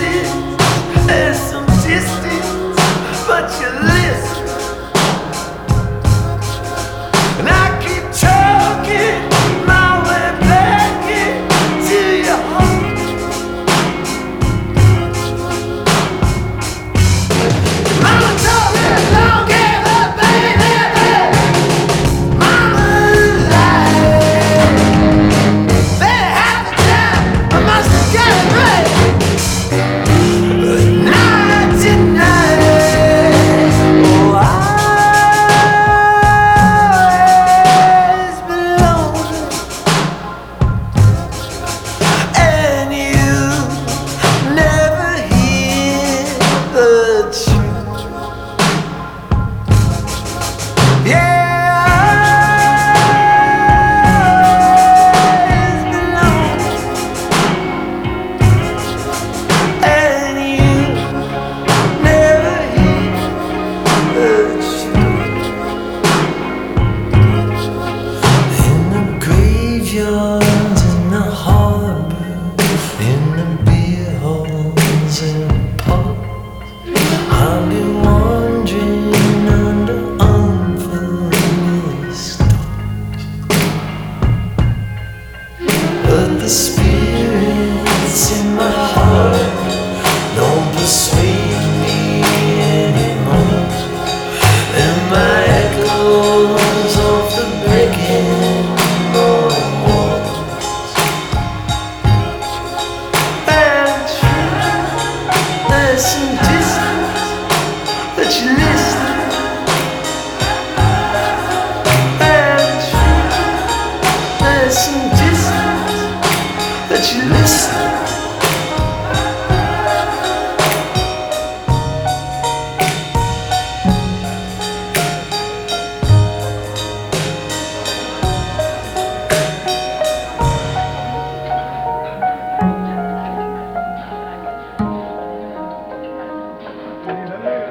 There's some distance, but you listen. And I keep talking my way back into your heart. Mama told me don't give up, baby. Mama lied. Very half the time I must have got it right. Not tonight. Oh, I always been lonely, and you never hear the truth. Yeah, I always been lonely, and you never hear the truth. In the graveyards, in the harbor, in the beer halls and parks, I'll be wandering under unfamiliar stars. But the spirits in my heart don't persuade me anymore. And my echoes of the breaking walls. And true, there's some distance, but you listen. And true, there's some distance, but you listen. Hey.